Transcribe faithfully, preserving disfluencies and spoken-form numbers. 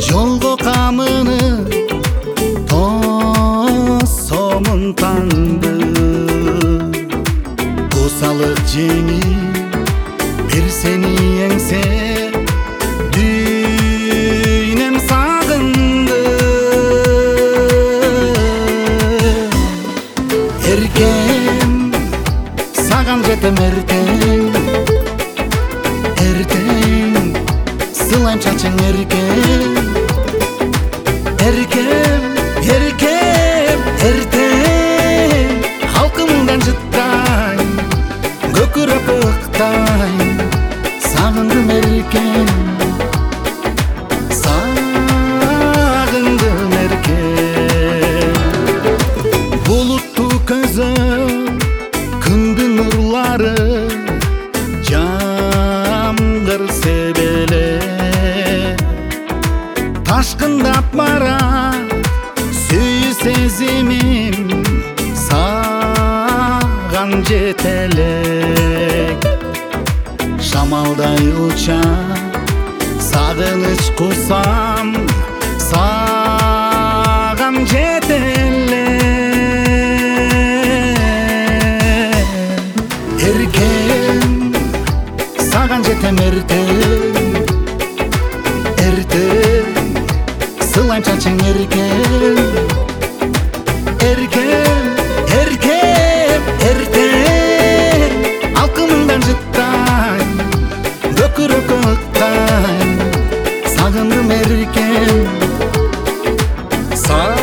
Жолго камыны тосомун таңды, косалык жеңип бир сени эңсе дүйнөм сагынды. Эркем саган жетем эртең, эртең сылайм чачың эркем, эркем эркем эртең халкымдан жыттайм, көкүрөк ыктайм, сагындым эркем, сагындым эркем. Булуттуу көзү күндүн нурлары, жамгыр себеле ташкындап барат сүйүү сезимим, саган жете элек. Шамалдай учам сагыныч курсам, саган жете элек. Эркем саган жетем эртең, эртең сылайм чачың эркем, эркем эркем эртең алкымыңдан жыттайм, көкүрөк ыктайм, сагындым эркем,